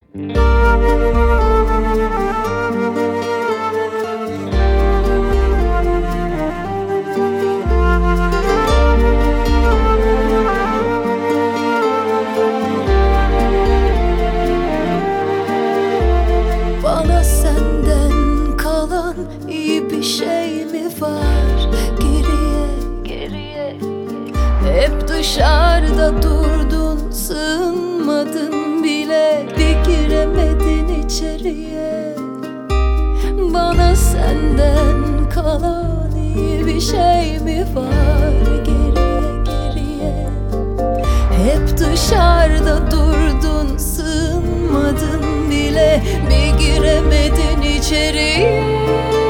Bana senden kalan iyi bir şey mi var? Geriye hep dışarıda durdun, sığınmadın bile, bir giremedin içeriye. Bana senden kalan iyi bir şey mi var? Geriye hep dışarıda durdun, sığınmadın bile, bir giremedin içeriye.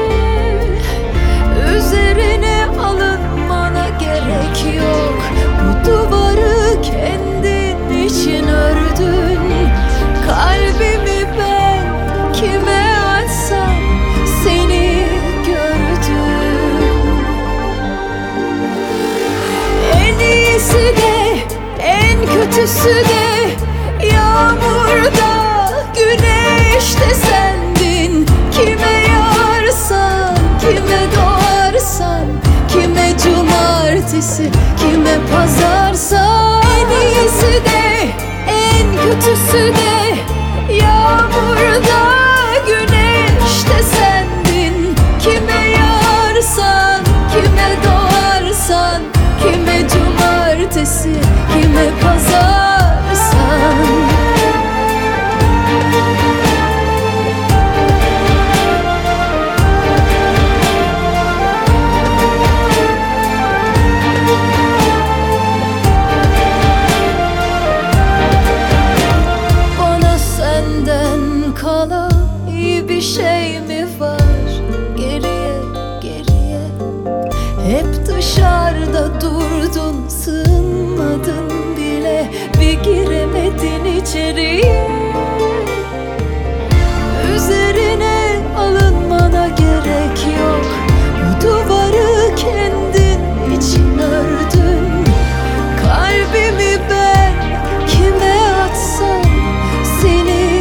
Üzerine alınmana gerek yok, bu duvarı kendin için ördün. Kalbimi ben kime açsam seni gördüm. En iyisi de en kötüsü de, yağmurda güneşte sendin. Kime yarsan, kime doğarsan, kime cumartesi, kime pazarsan. En iyisi de en kötüsü de, yağmurda güneşte sendin. Kime yarsan, kime doğarsan, kime cumartesi, kime pazarsan. Kalan iyi bir şey mi var? Geriye hep dışarıda durdun, sığınmadın bile, bir giremedin içeriye. Üzerine alınmana gerek yok, bu duvarı kendin için ördün. Kalbimi ben kime atsam seni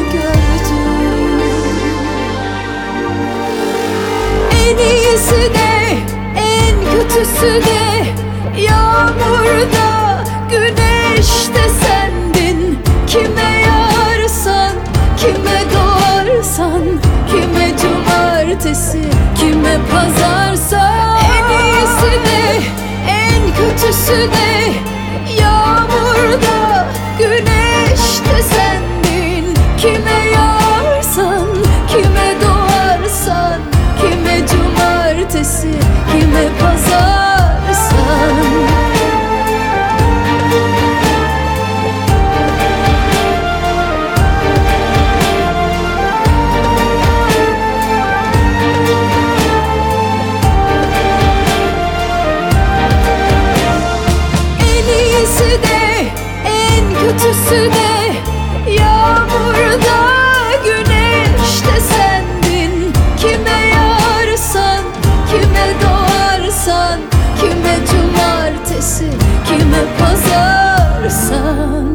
en iyisi de en kötüsü de, yağmurda güneşte sendin. Kime yarsan, kime doğarsan, kime cumartesi, kime pazarsan. En iyisi de en kötüsü de, yağmurda güneşte sendin. Kime yarsan, kime doğarsan, kime cumartesi, kime pazarsan. En iyisi de en kötüsü de, yağmurda güneşte sendin. Kime yarsan, kime doğarsan, kime cumartesi, kime pazarsan.